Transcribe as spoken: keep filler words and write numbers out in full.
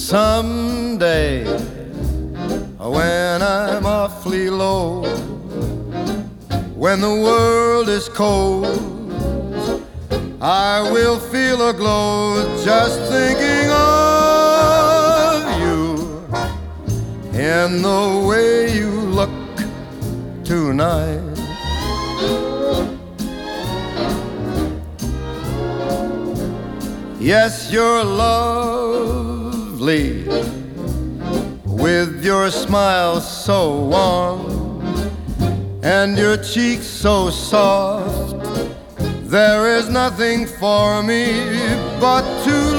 Someday, when I'm awfully low, when the world is cold, I will feel a glow just thinking of you in the way you look tonight. Yes, you're lovely with your smile so warm and your cheeks so soft. There is nothing for me but to